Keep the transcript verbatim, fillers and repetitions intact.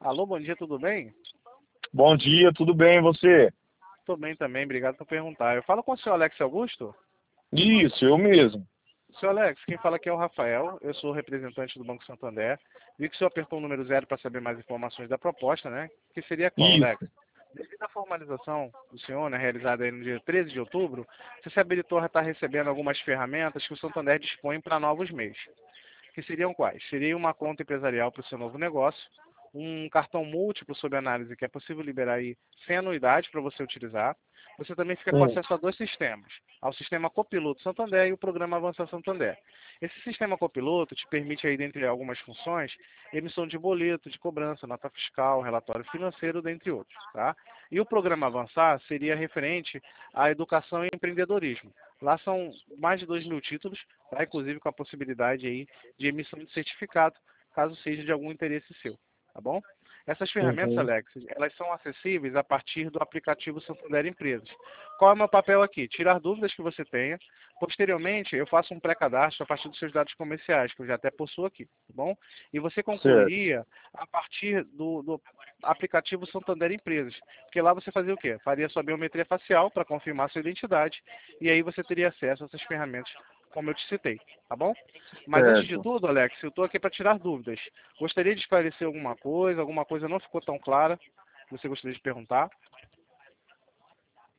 Alô, bom dia, tudo bem? Bom dia, tudo bem, e você? Tô bem também, obrigado por perguntar. Eu falo com o senhor Alex Augusto? Isso, eu mesmo. Senhor Alex, quem fala aqui é o Rafael, eu sou representante do Banco Santander. Vi que o senhor apertou o número zero para saber mais informações da proposta, né? Que seria qual, Alex? Isso. Devido à formalização do senhor, né, realizada aí no dia treze de outubro, você se habilitou a estar recebendo algumas ferramentas que o Santander dispõe para novos meios. Que seriam quais? Seria uma conta empresarial para o seu novo negócio, um cartão múltiplo sob análise que é possível liberar aí sem anuidade para você utilizar. Você também fica com Hum, acesso a dois sistemas, ao sistema Copiloto Santander e o programa Avançar Santander. Esse sistema Copiloto te permite aí, dentre algumas funções, emissão de boleto, de cobrança, nota fiscal, relatório financeiro, dentre outros, tá? E o programa Avançar seria referente à educação e empreendedorismo. Lá são mais de dois mil títulos, tá? Inclusive com a possibilidade aí de emissão de certificado, caso seja de algum interesse seu, tá bom? Essas ferramentas, uhum. Alex, elas são acessíveis a partir do aplicativo Santander Empresas. Qual é o meu papel aqui? Tirar dúvidas que você tenha. Posteriormente, eu faço um pré-cadastro a partir dos seus dados comerciais, que eu já até possuo aqui, tá bom? E você Certo. concluiria a partir do, do aplicativo Santander Empresas, porque lá você fazia o quê? Faria sua biometria facial para confirmar sua identidade, e aí você teria acesso a essas ferramentas como eu te citei, tá bom? Mas antes de Certo. tudo, Alex, eu estou aqui para tirar dúvidas. Gostaria de esclarecer alguma coisa, alguma coisa não ficou tão clara, você gostaria de perguntar?